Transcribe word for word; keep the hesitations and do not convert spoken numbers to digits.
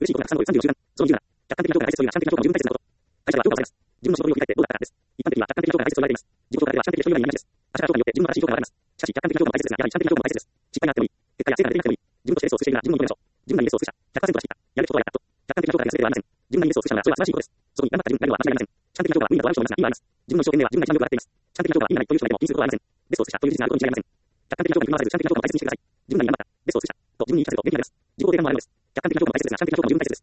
嬉しいことがたくさんのさんじゅうご集団、その理由なら、客観的な評価が大切というのは、客観的な評価を十分大切なこと。会社では評価をされます。自分の仕事を振り返ってどうだったかです。一般的には客観的な評価が大切と言われています。自己評価では主観的な評価が大切です。他者から評価によって自分の正しい評価があります。しかし、客観的な評価も大切ですが、やはり主観的な評価も大切です。失敗があってもいい。結果や成果が出ていなくてもいい。自分としてレースを数しているなら自分に認めましょう。自分なりにレースを数社、ひゃくパーセント出していた。やるべきことはやったと。客観的な評価が全てではありません。自分なりにレースを数社ならそれは素晴らしいことです。そこに頑張った自分なりのは間違いありません。主観的な評価は無意味だと悪い人もいますが、意味はあります。自分の一生懸命は自分が一番よく笑っています。主観的な評価は自分が一番よく笑っています。主観的な評価は意味がないという人がいても気にすることはありません。レースを数社という事実があることに違いません。自分なりに頑張った。レースを数社。という自分に自分を大切にし続けなさい。自分なりに頑張った。レースを数社。と自分に言い聞かせると勉強になります。自己肯定感も上がるのです。自己肯定感も上がるのです。客観的な評価も大切ですが、主観的な評価も十分大切です。